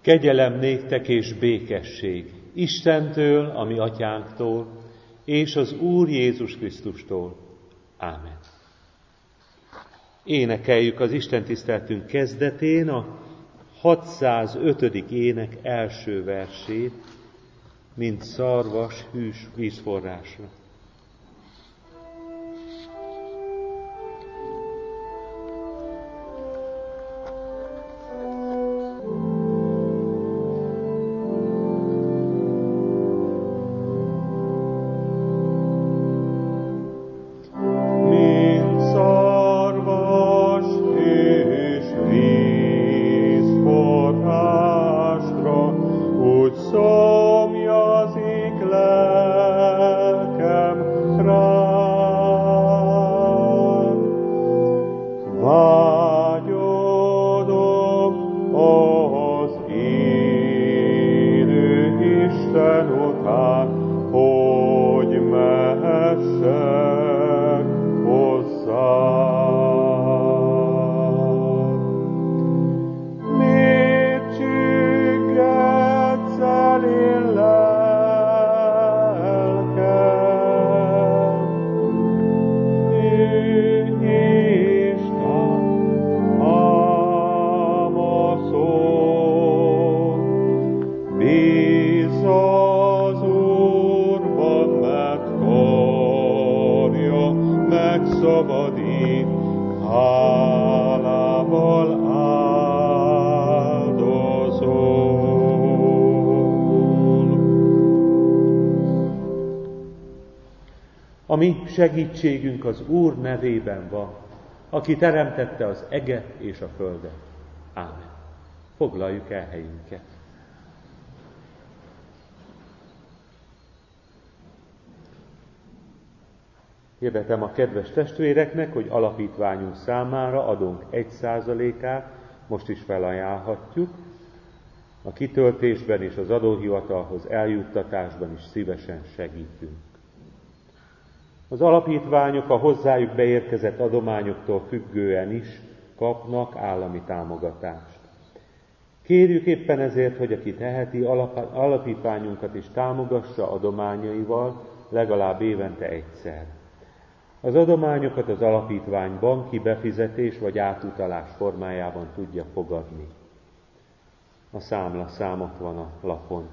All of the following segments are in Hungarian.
Kegyelem néktek és békesség Istentől, a mi atyánktól, és az Úr Jézus Krisztustól. Ámen. Énekeljük az istentiszteletünk kezdetén a 605. ének első versét, mint szarvas hűs vízforrásra. A mi segítségünk az Úr nevében van, aki teremtette az eget és a földet. Ámen. Foglaljuk el helyünket. Hirdetem a kedves testvéreknek, hogy alapítványunk számára adunk 1%-át, most is felajánlhatjuk. A kitöltésben és az adóhivatalhoz eljuttatásban is szívesen segítünk. Az alapítványok a hozzájuk beérkezett adományoktól függően is kapnak állami támogatást. Kérjük éppen ezért, hogy aki teheti, alapítványunkat is támogassa adományaival legalább évente egyszer. Az adományokat az alapítvány banki befizetés vagy átutalás formájában tudja fogadni. A számlaszám ott van a lapon.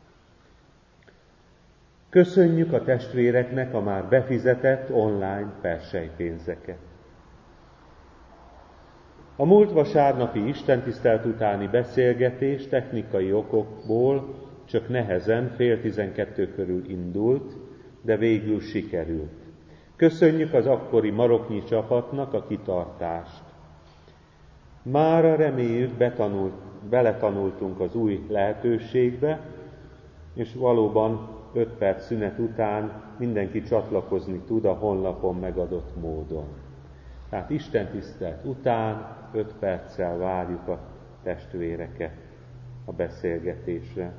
Köszönjük a testvéreknek a már befizetett online persejpénzeket. A múlt vasárnapi istentisztelet utáni beszélgetés technikai okokból csak nehezen 11:30 körül indult, de végül sikerült. Köszönjük az akkori maroknyi csapatnak a kitartást. Mára reméljük beletanultunk az új lehetőségbe, és valóban 5 perc szünet után mindenki csatlakozni tud a honlapon megadott módon. Tehát istentisztelet után 5 perccel várjuk a testvéreket a beszélgetésre.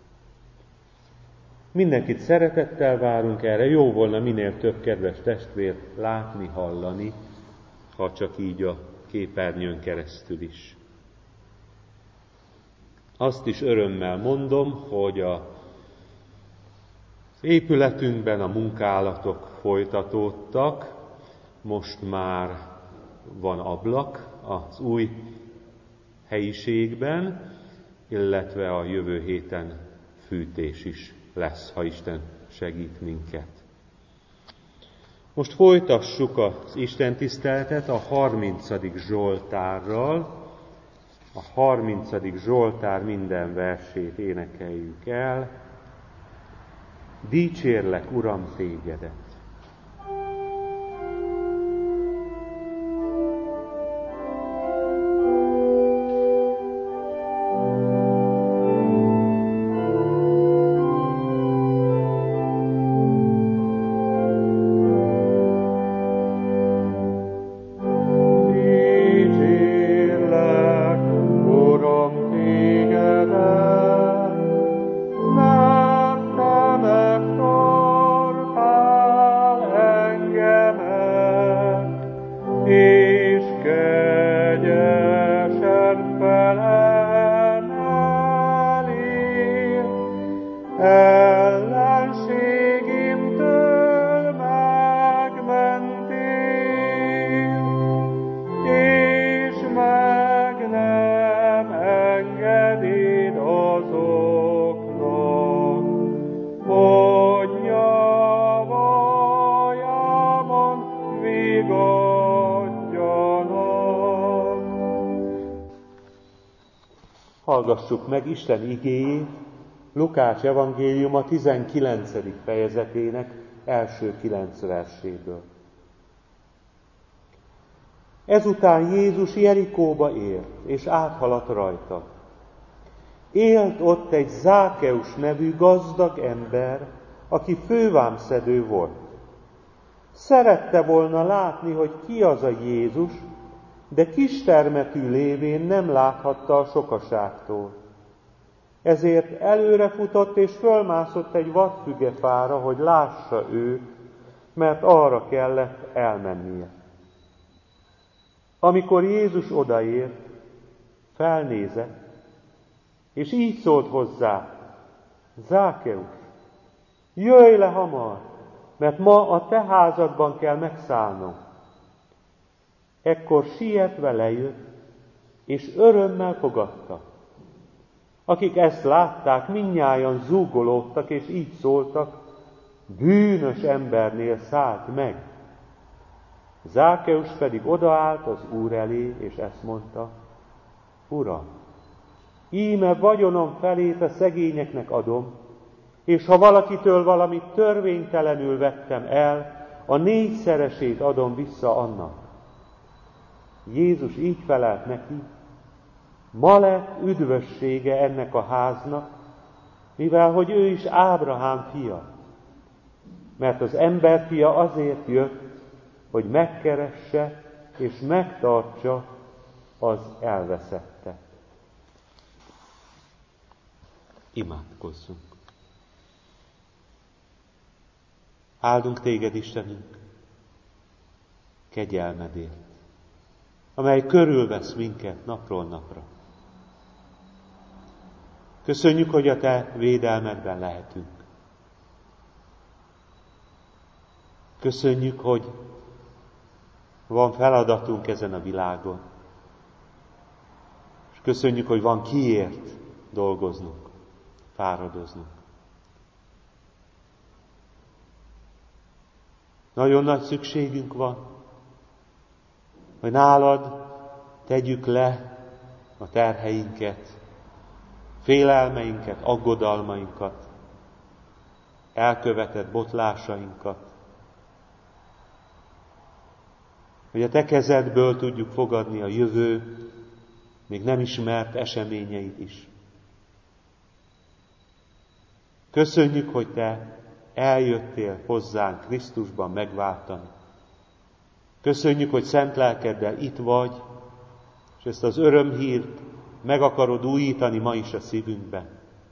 Mindenkit szeretettel várunk erre, jó volna minél több kedves testvért látni, hallani, ha csak így a képernyőn keresztül is. Azt is örömmel mondom, hogy az épületünkben a munkálatok folytatódtak, most már van ablak az új helyiségben, illetve a jövő héten fűtés is lesz, ha Isten segít minket. Most folytassuk az istentiszteletet a 30. Zsoltárral. A 30. Zsoltár minden versét énekeljük el. Dicsérlek, Uram, tégedet! Mert te megtartál. Hallgassuk meg Isten igéjét Lukács evangéliuma 19. fejezetének első 9 verséből. Ezután Jézus Jerikóba ért, és áthaladt rajta. Élt ott egy Zákeus nevű gazdag ember, aki fővámszedő volt. Szerette volna látni, hogy ki az a Jézus, de kistermetű lévén nem láthatta a sokaságtól. Ezért előrefutott és fölmászott egy vadfügefára, hogy lássa őt, mert arra kellett elmennie. Amikor Jézus odaért, felnézett, és így szólt hozzá: Zákeus, jöjj le hamar, mert ma a te házadban kell megszállnom. Ekkor sietve lejött, és örömmel fogadta. Akik ezt látták, mindnyájan zúgolódtak, és így szóltak: bűnös embernél szállt meg. Zákeus pedig odaállt az Úr elé, és ezt mondta: Uram, íme vagyonom felét a szegényeknek adom, és ha valakitől valamit törvénytelenül vettem el, a 4-szeresét adom vissza annak. Jézus így felelt neki: ma lett üdvössége ennek a háznak, mivel hogy ő is Ábrahám fia. Mert az emberfia azért jött, hogy megkeresse és megtartsa az elveszettet. Imádkozzunk. Áldunk téged, Istenünk, kegyelmedért, amely körülvesz minket napról napra. Köszönjük, hogy a te védelmedben lehetünk. Köszönjük, hogy van feladatunk ezen a világon. És köszönjük, hogy van kiért dolgoznunk, fáradoznunk. Nagyon nagy szükségünk van, hogy nálad tegyük le a terheinket, félelmeinket, aggodalmainkat, elkövetett botlásainkat, hogy a te kezedből tudjuk fogadni a jövő még nem ismert eseményeit is. Köszönjük, hogy te eljöttél hozzánk Krisztusban megváltani. Köszönjük, hogy szent lelkeddel itt vagy, és ezt az örömhírt meg akarod újítani ma is a szívünkben.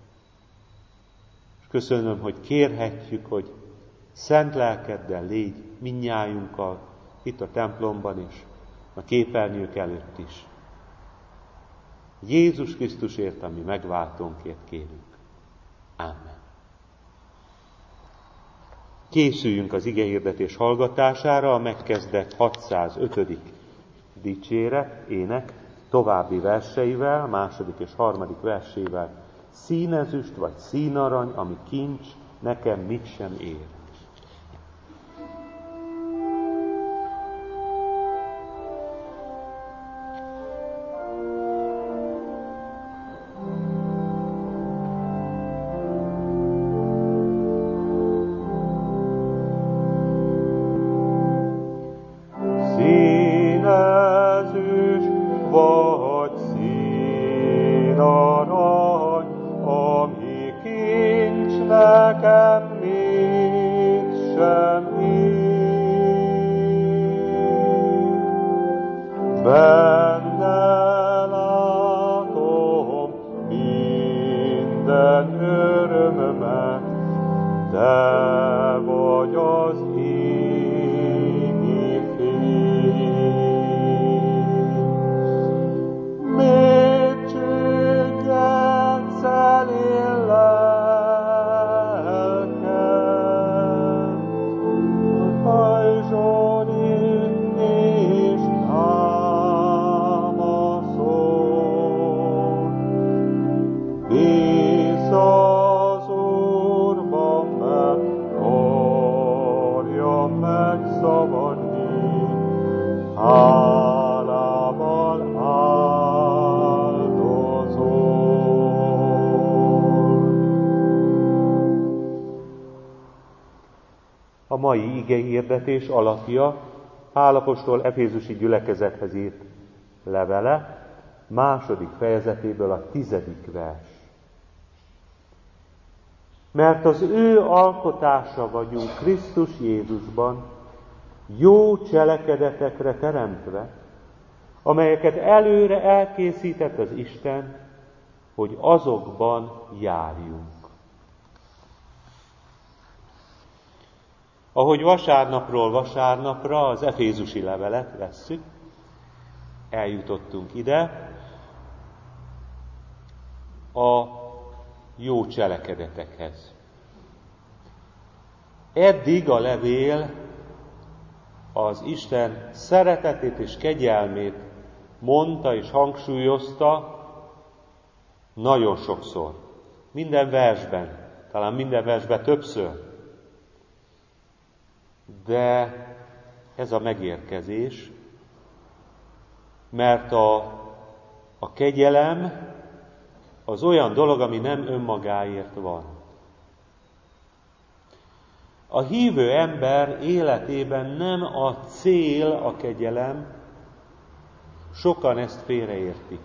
És köszönöm, hogy kérhetjük, hogy szent lelkeddel légy mindnyájunkkal itt a templomban és a képernyők előtt is. Jézus Krisztusért, ami megváltónkért kérünk. Ámen. Készüljünk az igehirdetés hallgatására, a megkezdett 605. dicséret, ének további verseivel, második és harmadik versével. Színezüst vagy színarany, ami kincs, nekem mit sem ér. a mai igehirdetés alapja Pál apostol efézusi gyülekezethez írt levele, 2. fejezetéből a 10. vers. Mert az ő alkotása vagyunk Krisztus Jézusban, jó cselekedetekre teremtve, amelyeket előre elkészített az Isten, hogy azokban járjunk. Ahogy vasárnapról vasárnapra az efézusi levelet vesszük, eljutottunk ide a jó cselekedetekhez. Eddig a levél az Isten szeretetét és kegyelmét mondta és hangsúlyozta nagyon sokszor. Minden versben, talán minden versben többször. De ez a megérkezés, mert a kegyelem az olyan dolog, ami nem önmagáért van. A hívő ember életében nem a cél a kegyelem, sokan ezt félreértik.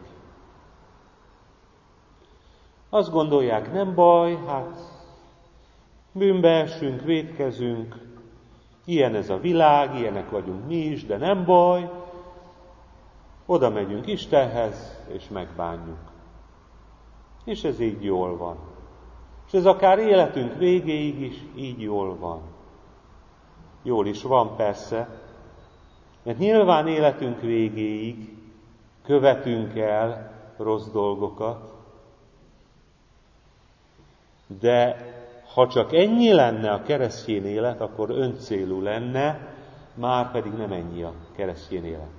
Azt gondolják, nem baj, hát bűnbe esünk, vétkezünk, ilyen ez a világ, ilyenek vagyunk mi is, de nem baj, oda megyünk Istenhez, és megbánjuk. És ez így jól van. És ez akár életünk végéig is így jól van. Jól is van persze, mert nyilván életünk végéig követünk el rossz dolgokat, de ha csak ennyi lenne a keresztény élet, akkor öncélú lenne, már pedig nem ennyi a keresztény élet.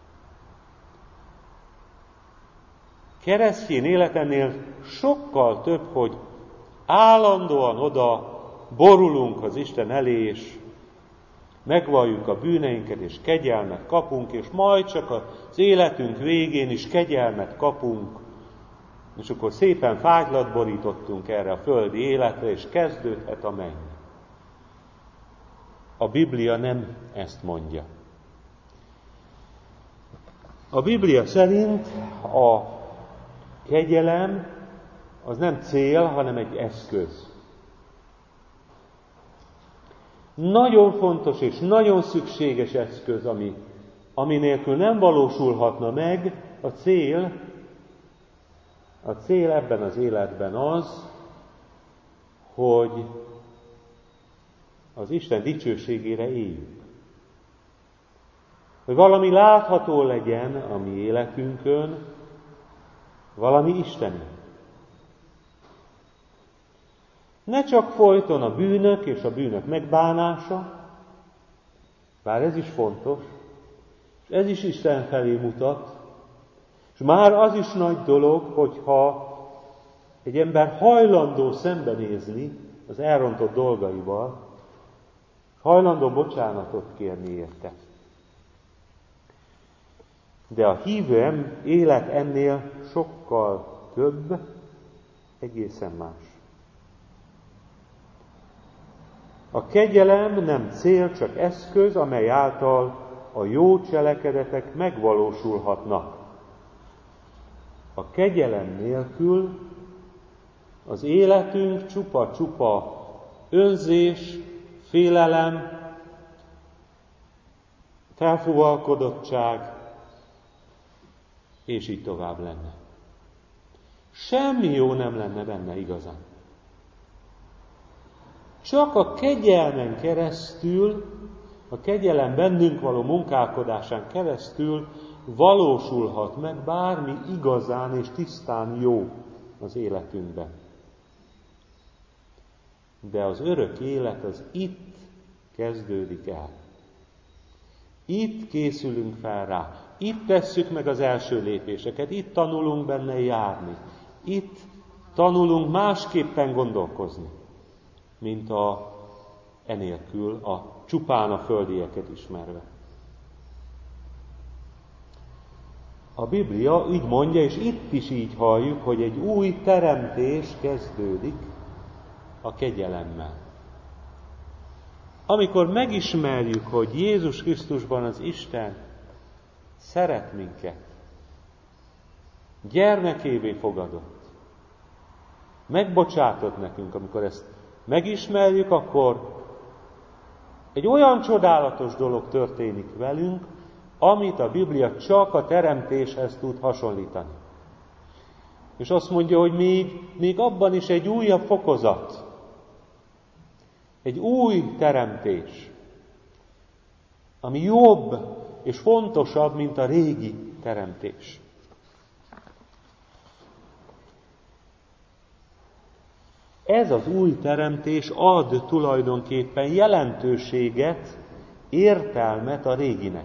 Keresztény élet ennél sokkal több, hogy állandóan oda borulunk az Isten elé, és megvalljuk a bűneinket, és kegyelmet kapunk, és majd csak az életünk végén is kegyelmet kapunk, és akkor szépen fájtlat borítottunk erre a földi életre, és kezdődhet a menny. A Biblia nem ezt mondja. A Biblia szerint a kegyelem az nem cél, hanem egy eszköz. Nagyon fontos és nagyon szükséges eszköz, ami nélkül nem valósulhatna meg a cél. A cél ebben az életben az, hogy az Isten dicsőségére éljünk. Hogy valami látható legyen a mi életünkön, valami isteni. Ne csak folyton a bűnök és a bűnök megbánása, bár ez is fontos, és ez is Isten felé mutat, és már az is nagy dolog, hogyha egy ember hajlandó szembenézni az elrontott dolgaival, hajlandó bocsánatot kérni érte. De a hívő élet ennél sokkal több, egészen más. A kegyelem nem cél, csak eszköz, amely által a jó cselekedetek megvalósulhatnak. A kegyelem nélkül az életünk csupa-csupa önzés, félelem, felfúvalkodottság, és így tovább lenne. Semmi jó nem lenne benne igazán. Csak a kegyelmen keresztül, a kegyelem bennünk való munkálkodásán keresztül valósulhat meg bármi igazán és tisztán jó az életünkben. De az örök élet az itt kezdődik el. Itt készülünk fel rá. Itt tesszük meg az első lépéseket. Itt tanulunk benne járni. Itt tanulunk másképpen gondolkozni, mint enélkül, csupán a földieket ismerve. A Biblia így mondja, és itt is így halljuk, hogy egy új teremtés kezdődik a kegyelemmel. amikor megismerjük, hogy Jézus Krisztusban az Isten szeret minket, gyermekévé fogadott, megbocsátott nekünk, amikor ezt megismerjük, akkor egy olyan csodálatos dolog történik velünk, amit a Biblia csak a teremtéshez tud hasonlítani. És azt mondja, hogy még abban is egy újabb fokozat, egy új teremtés, ami jobb és fontosabb, mint a régi teremtés. Ez az új teremtés ad tulajdonképpen jelentőséget, értelmet a réginek.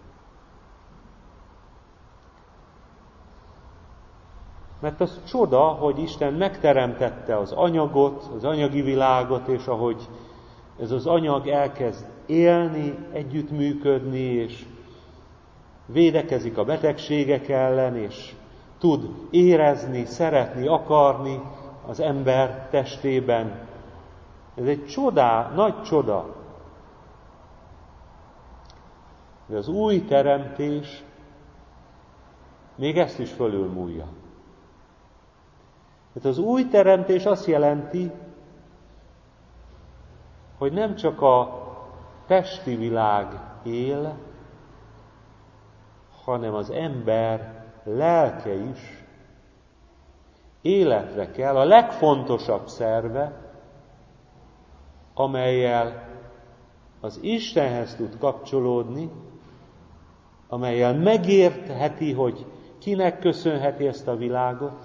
Mert az csoda, hogy Isten megteremtette az anyagot, az anyagi világot, és ahogy ez az anyag elkezd élni, együttműködni, és védekezik a betegségek ellen, és tud érezni, szeretni, akarni az ember testében. Ez egy nagy csoda. De az új teremtés még ezt is fölülmúlja. Hát az új teremtés azt jelenti, hogy nem csak a testi világ él, hanem az ember lelke is életre kell, a legfontosabb szerve, amellyel az Istenhez tud kapcsolódni, amellyel megértheti, hogy kinek köszönheti ezt a világot,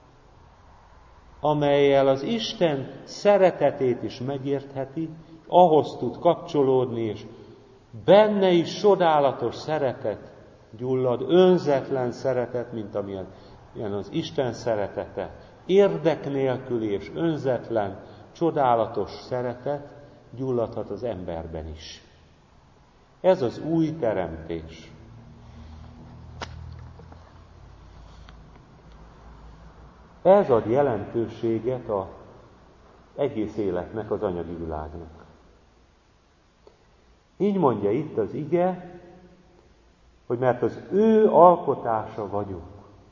amellyel az Isten szeretetét is megértheti, ahhoz tud kapcsolódni, és benne is csodálatos szeretet gyullad, önzetlen szeretet, mint amilyen az Isten szeretete, érdek nélküli és önzetlen, csodálatos szeretet gyulladhat az emberben is. Ez az új teremtés. Ez ad jelentőséget az egész életnek, az anyagi világnak. Így mondja itt az ige, hogy mert az ő alkotása vagyunk.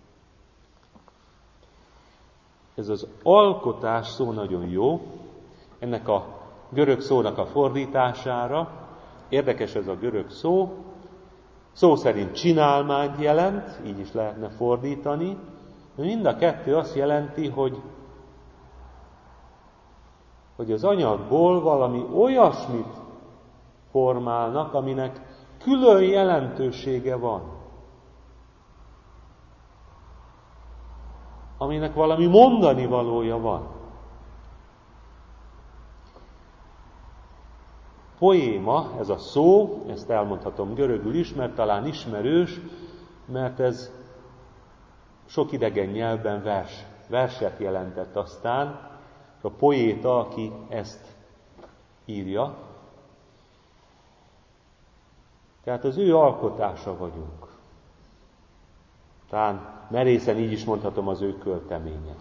Ez az alkotás szó nagyon jó, ennek a görög szónak a fordítására. Érdekes ez a görög szó. Szó szerint csinálmányt jelent, így is lehetne fordítani. Mind a kettő azt jelenti, hogy az anyagból valami olyasmit formálnak, aminek külön jelentősége van. Aminek valami mondani valója van. Poéma, ez a szó, ezt elmondhatom görögül is, mert talán ismerős, mert ez sok idegen nyelvben verset jelentett aztán, a poéta, aki ezt írja. Tehát az ő alkotása vagyunk. Talán merészen így is mondhatom, az ő költeménye.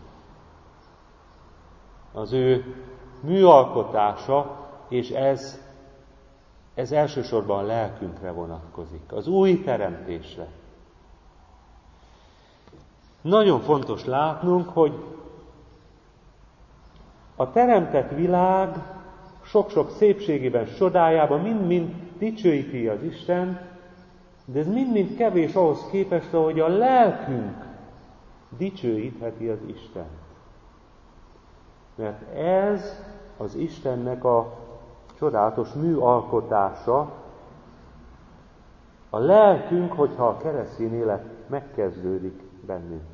Az ő műalkotása, és ez elsősorban a lelkünkre vonatkozik, az új teremtésre. Nagyon fontos látnunk, hogy a teremtett világ sok-sok szépségében, csodájában mind-mind dicsőíti az Isten, de ez mind-mind kevés ahhoz képest, ahogy a lelkünk dicsőítheti az Istent. Mert ez az Istennek a csodálatos műalkotása, a lelkünk, hogyha a keresztény élet megkezdődik bennünk.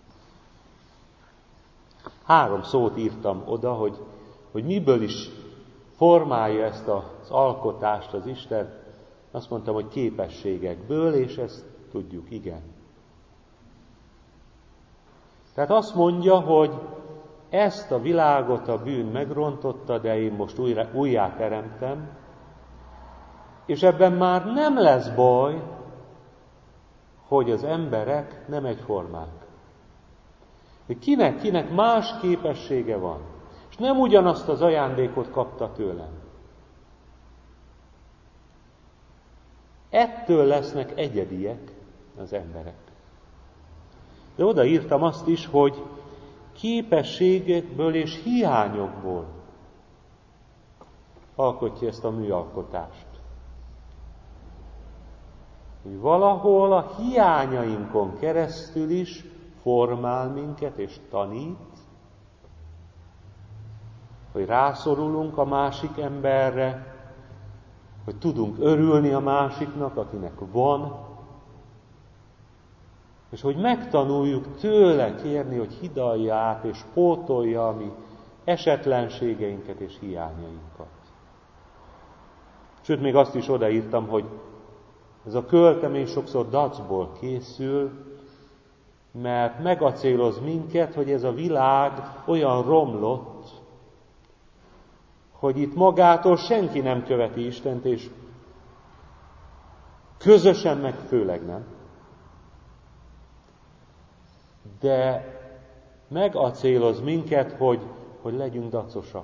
3 szót írtam oda, hogy miből is formálja ezt az alkotást az Isten. Azt mondtam, hogy képességekből, és ezt tudjuk, igen. Tehát azt mondja, hogy ezt a világot a bűn megrontotta, de én most újjá teremtem, és ebben már nem lesz baj, hogy az emberek nem egyformák. Kinek más képessége van, és nem ugyanazt az ajándékot kapta tőlem. Ettől lesznek egyediek az emberek. De odaírtam azt is, hogy képességekből és hiányokból alkotja ezt a műalkotást. Hogy valahol a hiányainkon keresztül is formál minket és tanít, hogy rászorulunk a másik emberre, hogy tudunk örülni a másiknak, akinek van, és hogy megtanuljuk tőle kérni, hogy hidalja át és pótolja a mi esetlenségeinket és hiányainkat. Sőt, még azt is odaírtam, hogy ez a költemény sokszor dacból készül, mert megacéloz minket, hogy ez a világ olyan romlott, hogy itt magától senki nem követi Istent, és közösen meg főleg nem. De megacéloz minket, hogy legyünk dacosak.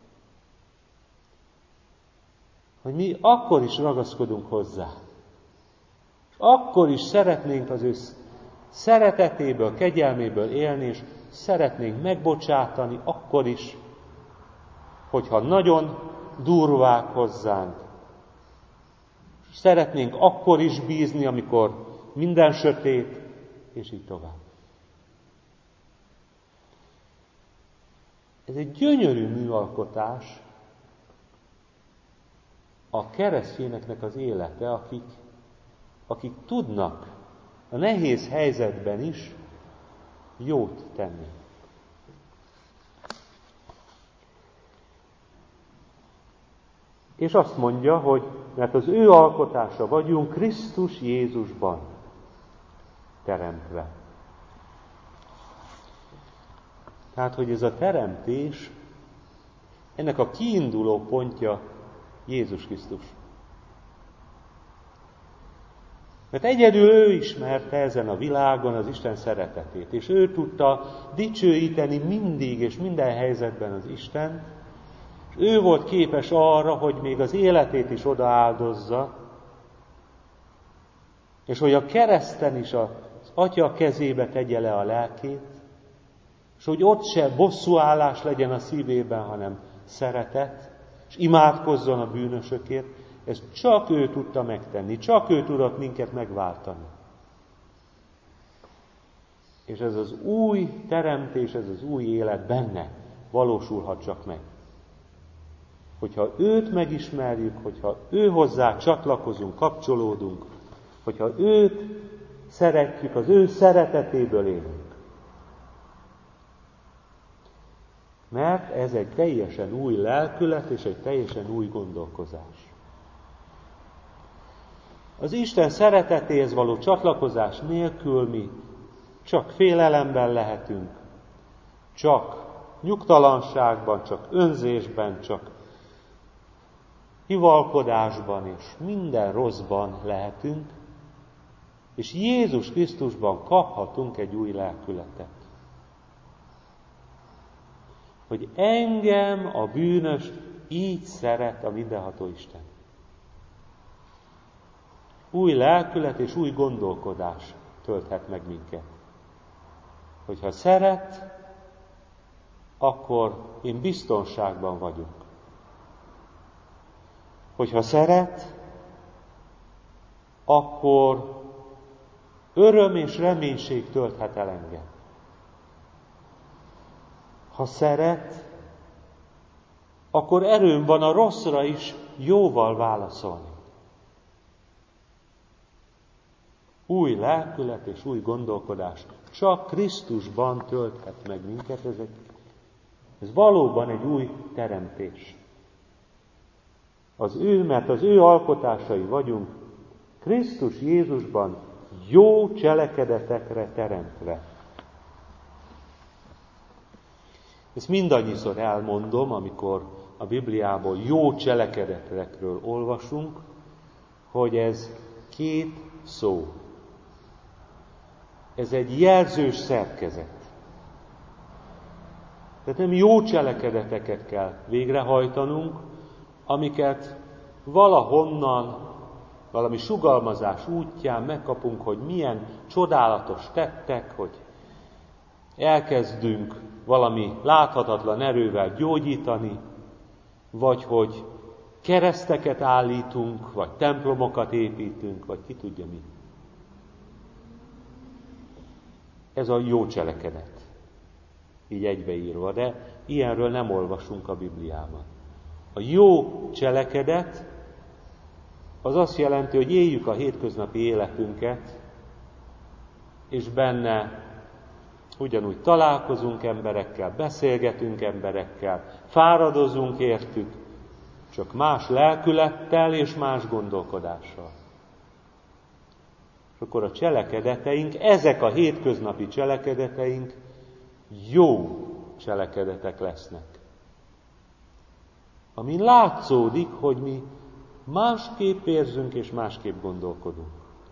Hogy mi akkor is ragaszkodunk hozzá. Akkor is szeretnénk az ő szeretetéből, kegyelméből élni, és szeretnénk megbocsátani, akkor is, hogyha nagyon durvák hozzánk. Szeretnénk akkor is bízni, amikor minden sötét, és így tovább. Ez egy gyönyörű műalkotás a keresztényeknek az élete, akik tudnak a nehéz helyzetben is jót tenni. És azt mondja, hogy mert az ő alkotása vagyunk Krisztus Jézusban teremtve. Tehát, hogy ez a teremtés, ennek a kiinduló pontja Jézus Krisztus. Mert egyedül ő ismerte ezen a világon az Isten szeretetét, és ő tudta dicsőíteni mindig és minden helyzetben az Istent, és ő volt képes arra, hogy még az életét is odaáldozza, és hogy a kereszten is az Atya kezébe tegye le a lelkét, és hogy ott se bosszúállás legyen a szívében, hanem szeretet, és imádkozzon a bűnösökért. Ezt csak ő tudta megtenni, csak ő tudott minket megváltani. És ez az új teremtés, ez az új élet benne valósulhat csak meg. Hogyha őt megismerjük, hogyha ő hozzá csatlakozunk, kapcsolódunk, hogyha őt szeretjük, az ő szeretetéből élünk. Mert ez egy teljesen új lelkület és egy teljesen új gondolkozás. Az Isten szeretetéhez való csatlakozás nélkül mi csak félelemben lehetünk, csak nyugtalanságban, csak önzésben, csak hivalkodásban és minden rosszban lehetünk, és Jézus Krisztusban kaphatunk egy új lelkületet. Hogy engem, a bűnöst így szeret a mindenható Isten. Új lelkület és új gondolkodás tölthet meg minket. Hogyha szeret, akkor én biztonságban vagyok. Hogyha szeret, akkor öröm és reménység tölthet el engem. Ha szeret, akkor erőm van a rosszra is jóval válaszolni. Új lelkület és új gondolkodás csak Krisztusban tölthet meg minket. Ez valóban egy új teremtés. Mert az ő alkotásai vagyunk, Krisztus Jézusban jó cselekedetekre teremtve. Ezt mindannyiszor elmondom, amikor a Bibliából jó cselekedetekről olvasunk, hogy ez két szó. Ez egy jelzős szerkezet. Tehát nem jó cselekedeteket kell végrehajtanunk, amiket valahonnan valami sugalmazás útján megkapunk, hogy milyen csodálatos tettek, hogy elkezdünk valami láthatatlan erővel gyógyítani, vagy hogy kereszteket állítunk, vagy templomokat építünk, vagy ki tudja mi. Ez a jó cselekedet, így egybeírva, de ilyenről nem olvasunk a Bibliában. A jó cselekedet az azt jelenti, hogy éljük a hétköznapi életünket, és benne ugyanúgy találkozunk emberekkel, beszélgetünk emberekkel, fáradozunk értük, csak más lelkülettel és más gondolkodással. És akkor a cselekedeteink, ezek a hétköznapi cselekedeteink jó cselekedetek lesznek. Amin látszódik, hogy mi másképp érzünk és másképp gondolkodunk.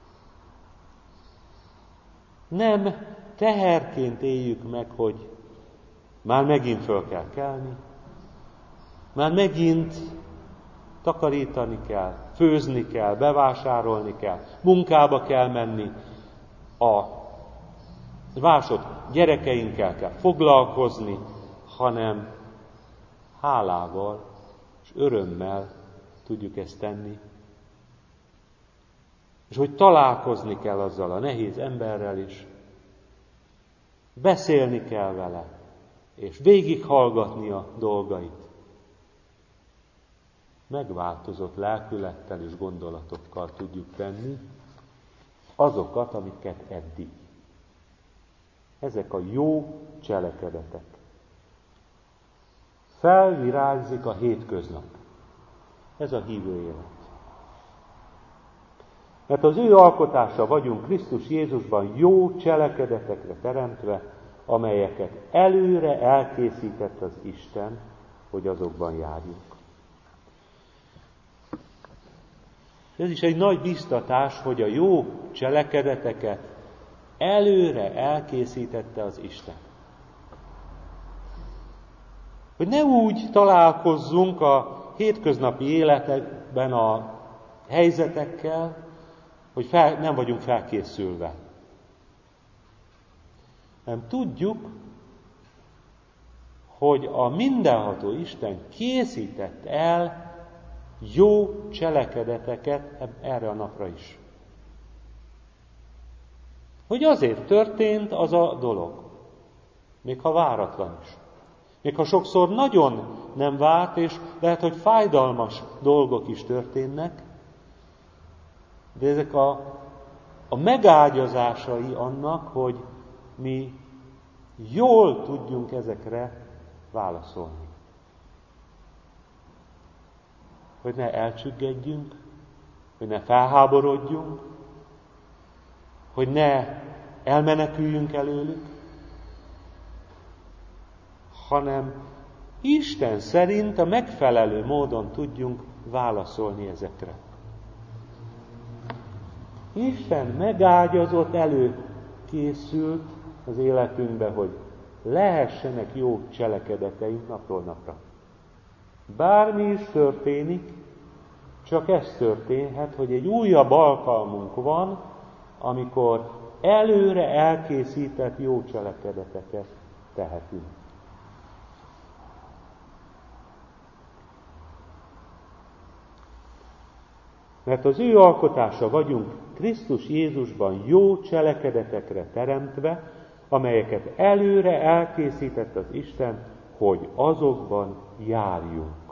Nem teherként éljük meg, hogy már megint föl kell kelni, már megint takarítani kell, főzni kell, bevásárolni kell, munkába kell menni, a vásott gyerekeinkkel kell foglalkozni, hanem hálával és örömmel tudjuk ezt tenni. És hogy találkozni kell azzal a nehéz emberrel is, beszélni kell vele, és végighallgatni a dolgait. Megváltozott lelkülettel és gondolatokkal tudjuk tenni azokat, amiket eddig. Ezek a jó cselekedetek. Felvirágzik a hétköznap. Ez a hívő élet. Mert az ő alkotása vagyunk Krisztus Jézusban jó cselekedetekre teremtve, amelyeket előre elkészített az Isten, hogy azokban járjunk. Ez is egy nagy biztatás, hogy a jó cselekedeteket előre elkészítette az Isten. Hogy ne úgy találkozzunk a hétköznapi életekben a helyzetekkel, hogy nem vagyunk felkészülve. Nem tudjuk, hogy a mindenható Isten készített el jó cselekedeteket erre a napra is. Hogy azért történt az a dolog, még ha váratlan is. Még ha sokszor nagyon nem várt, és lehet, hogy fájdalmas dolgok is történnek, de ezek a megágyazásai annak, hogy mi jól tudjunk ezekre válaszolni. Hogy ne elcsüggedjünk, hogy ne felháborodjunk, hogy ne elmeneküljünk előlük, hanem Isten szerint a megfelelő módon tudjunk válaszolni ezekre. Isten megágyazott, előkészült az életünkbe, hogy lehessenek jó cselekedeteink napról napra. Bármi is történik, csak ez történhet, hogy egy újabb alkalmunk van, amikor előre elkészített jó cselekedeteket tehetünk. Mert az ő alkotása vagyunk Krisztus Jézusban jó cselekedetekre teremtve, amelyeket előre elkészített az Isten, hogy azokban járjunk.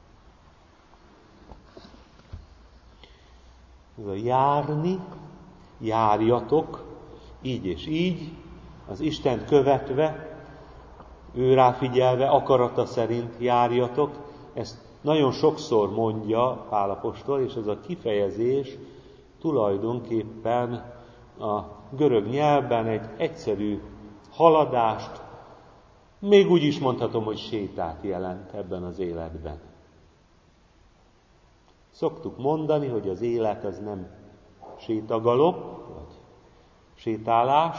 Ez a járni, járjatok, így és így, az Istent követve, ő ráfigyelve, akarata szerint járjatok. Ezt nagyon sokszor mondja Pál apostol, és ez a kifejezés tulajdonképpen a görög nyelvben egy egyszerű haladást, még úgy is mondhatom, hogy sétát jelent ebben az életben. Szoktuk mondani, hogy az élet az nem sétagalop, vagy sétálás,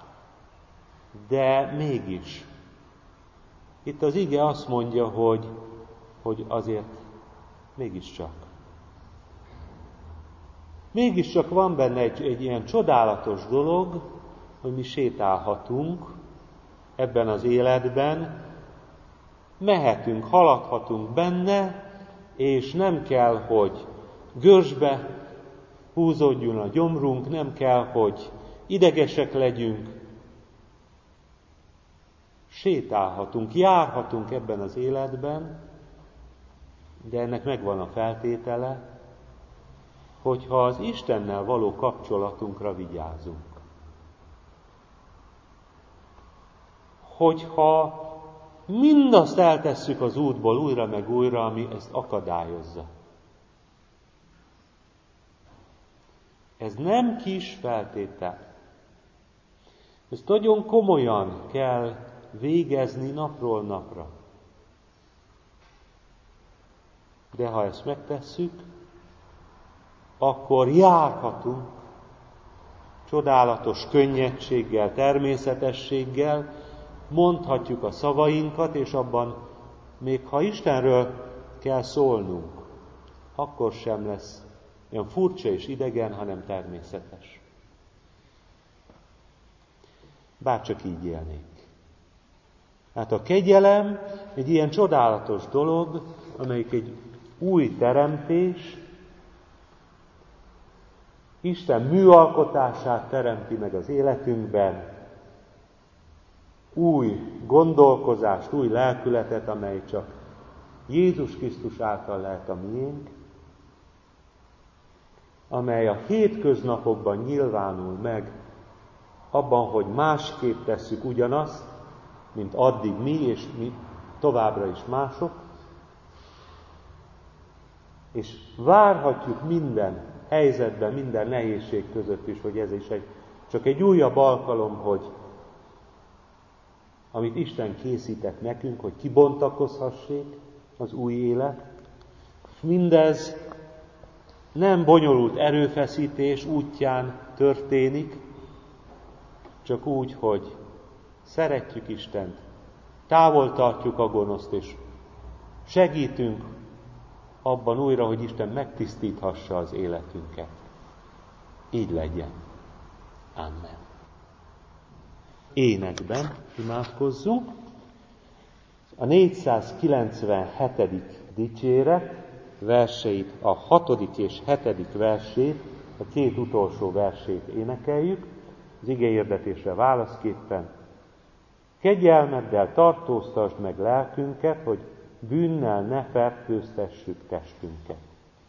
de mégis. Itt az ige azt mondja, hogy azért mégiscsak. Mégiscsak van benne egy ilyen csodálatos dolog, hogy mi sétálhatunk ebben az életben, mehetünk, haladhatunk benne, és nem kell, hogy görzsbe húzódjon a gyomrunk, nem kell, hogy idegesek legyünk. Sétálhatunk, járhatunk ebben az életben, de ennek megvan a feltétele, hogyha az Istennel való kapcsolatunkra vigyázunk. Hogyha mindazt eltesszük az útból újra meg újra, ami ezt akadályozza. Ez nem kis feltétel. Ezt nagyon komolyan kell végezni napról napra. De ha ezt megtesszük, akkor járhatunk csodálatos könnyedséggel, természetességgel, mondhatjuk a szavainkat, és abban, még ha Istenről kell szólnunk, akkor sem lesz olyan furcsa és idegen, hanem természetes. Bárcsak így élnénk. Hát a kegyelem egy ilyen csodálatos dolog, amelyik egy új teremtés, Isten műalkotását teremti meg az életünkben, új gondolkozást, új lelkületet, amely csak Jézus Krisztus által lehet a miénk, amely a hétköznapokban nyilvánul meg abban, hogy másképp tesszük ugyanazt, mint addig mi, és mi továbbra is mások, és várhatjuk minden helyzetben, minden nehézség között is, hogy ez is csak egy újabb alkalom, hogy amit Isten készített nekünk, hogy kibontakozhassék az új élet. Mindez nem bonyolult erőfeszítés útján történik, csak úgy, hogy szeretjük Istent, távol tartjuk a gonoszt, és segítünk abban újra, hogy Isten megtisztíthassa az életünket. Így legyen. Amen. Énekben imádkozzunk. A 497. dicséret verseit, a 6. és 7. versét, a két utolsó versét énekeljük, az igehhirdetésre válaszképpen. Kegyelmeddel tartóztasd meg lelkünket, hogy bűnnel ne fertőztessük testünket.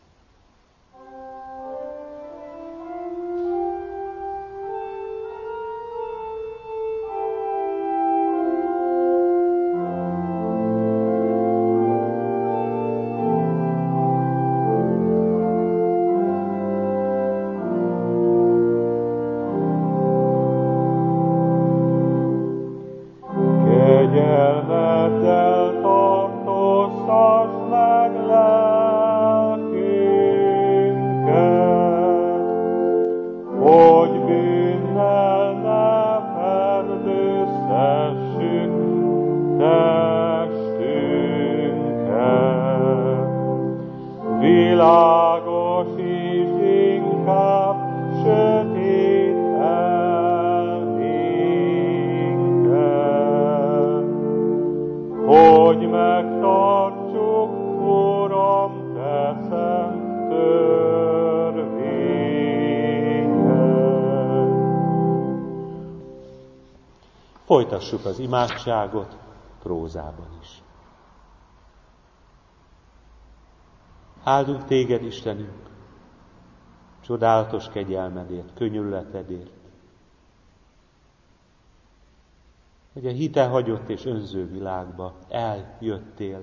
Folytassuk az imádságot prózában is. Áldunk téged, Istenünk, csodálatos kegyelmedért, könyörületedért, hogy a hitehagyott és önző világba eljöttél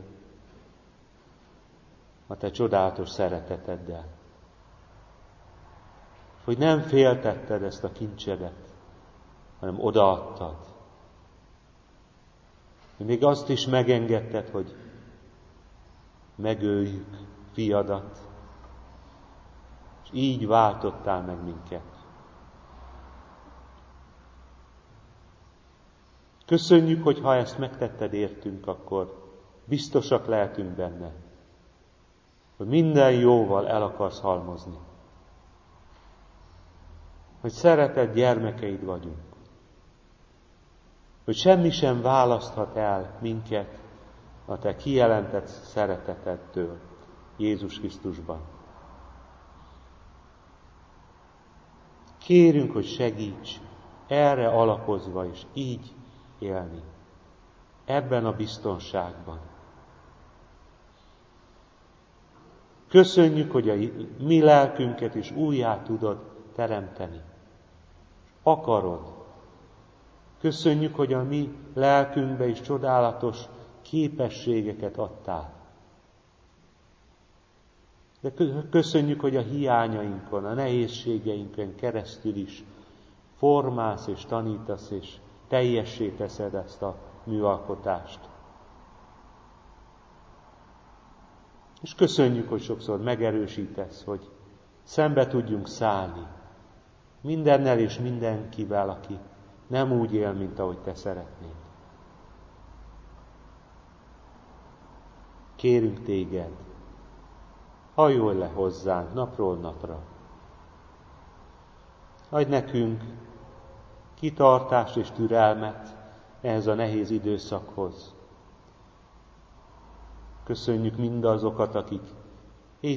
a te csodálatos szereteteddel. Hogy nem féltetted ezt a kincsedet, hanem odaadtad. Hogy még azt is megengedted, hogy megöljük fiadat, és így váltottál meg minket. Köszönjük, hogy ha ezt megtetted értünk, akkor biztosak lehetünk benne, hogy minden jóval el akarsz halmozni. hogy szeretett gyermekeid vagyunk, hogy semmi sem választhat el minket a te kijelentett szereteteddől Jézus Krisztusban. Kérünk, hogy segíts erre alapozva és így élni, ebben a biztonságban. Köszönjük, hogy a mi lelkünket is újjá tudod teremteni. Akarod. Köszönjük, hogy a mi lelkünkbe is csodálatos képességeket adtál. De köszönjük, hogy a hiányainkon, a nehézségeinken keresztül is formálsz és tanítasz, és teljessé teszed ezt a műalkotást. És köszönjük, hogy sokszor megerősítesz, hogy szembe tudjunk szállni mindennel és mindenkivel, aki nem úgy él, mint ahogy te szeretnéd. Kérünk téged, hajolj le hozzánk napról napra. Adj nekünk kitartást és türelmet ehhez a nehéz időszakhoz. Köszönjük mindazokat, akik hét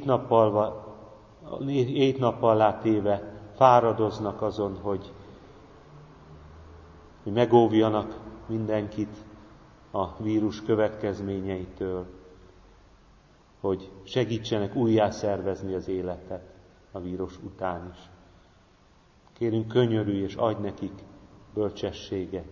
nappal téve fáradoznak azon, hogy megóvjanak mindenkit a vírus következményeitől, hogy segítsenek újjá szervezni az életet a vírus után is. Kérünk, könyörülj és adj nekik bölcsességet.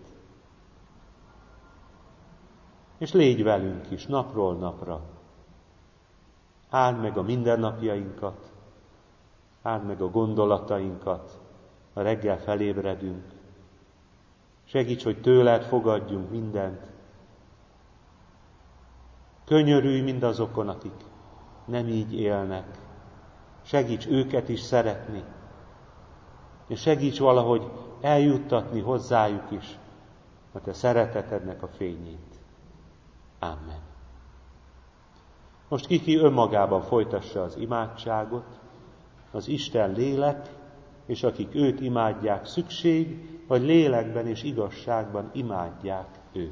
És légy velünk is napról napra. Áld meg a mindennapjainkat, áld meg a gondolatainkat, ha reggel felébredünk. Segíts, hogy tőled fogadjunk mindent. Könyörülj mindazokon, akik nem így élnek. Segíts őket is szeretni. És segíts valahogy eljuttatni hozzájuk is a te szeretetednek a fényét. Amen. Most ki önmagában folytassa az imádságot, az Isten lélek, és akik őt imádják, szükség, vagy lélekben és igazságban imádják őt.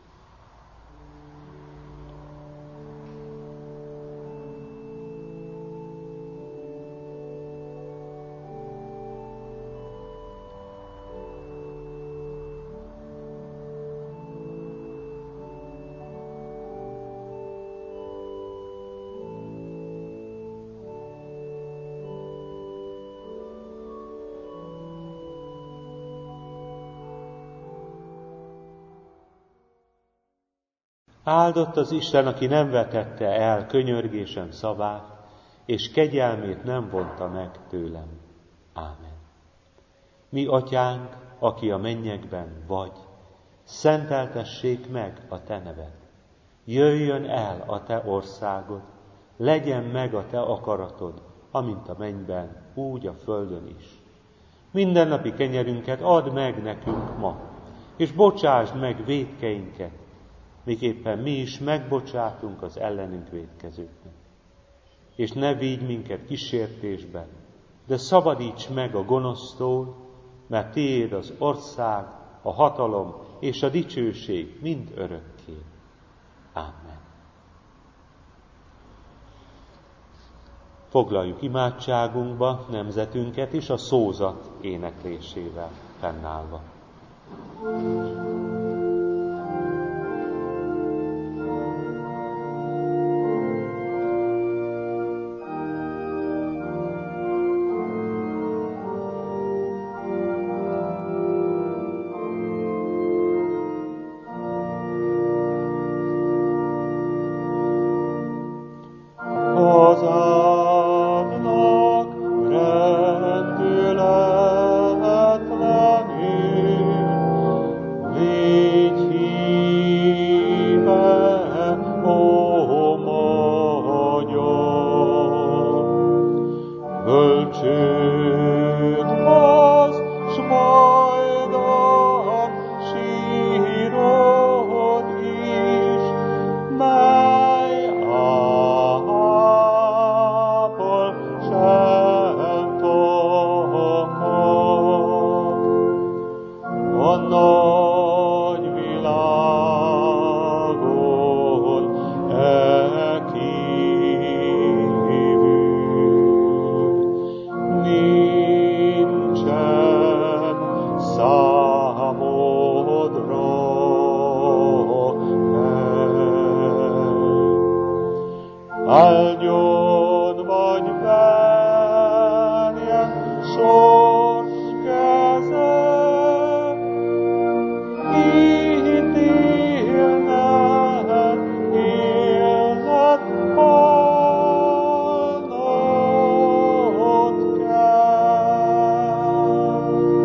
Áldott az Isten, aki nem vetette el könyörgésem szavát, és kegyelmét nem vonta meg tőlem. Ámen. Mi atyánk, aki a mennyekben vagy, szenteltessék meg a te neved. Jöjjön el a te országod, legyen meg a te akaratod, amint a mennyben, úgy a földön is. Mindennapi kenyerünket add meg nekünk ma, és bocsásd meg vétkeinket, miképpen mi is megbocsátunk az ellenünk vétkezőknek. És ne vigy minket kísértésbe, de szabadíts meg a gonosztól, mert tiéd az ország, a hatalom és a dicsőség mind örökké. Amen. Foglaljuk imádságunkba nemzetünket is a szózat éneklésével fennállva. Rendületlenül áldjon vagy menjen sors keze, itt élnek élet halnod kell.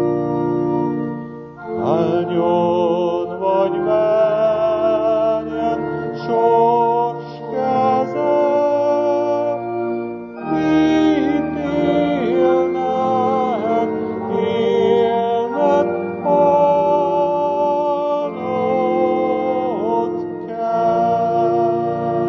Áldjon vagy menjen sors keze, itt élnek élet halnod kell.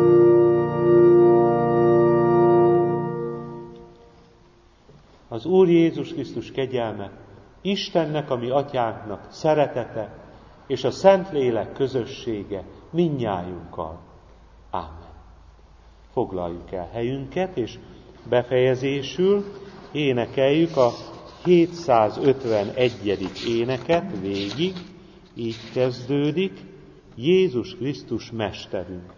Az Úr Jézus Krisztus kegyelme, Istennek, a mi atyánknak szeretete, és a Szentlélek közössége mindnyájunkkal. Ámen. Foglaljuk el helyünket, és befejezésül énekeljük a 751. éneket végig, így kezdődik: Jézus Krisztus Mesterünk.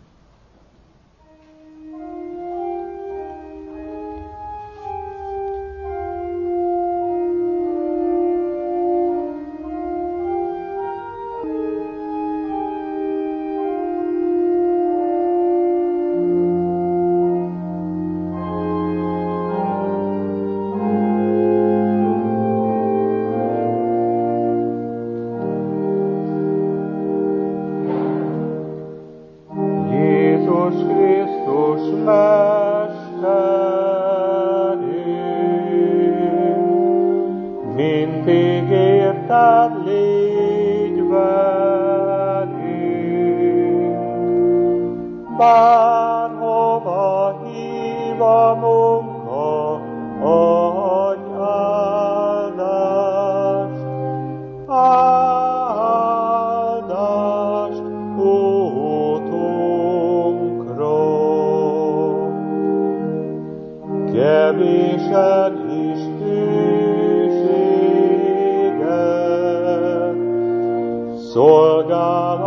Bárhova hív a munka, adj áldást, áldást útunkra. Kevésen is hűséget, szolgálat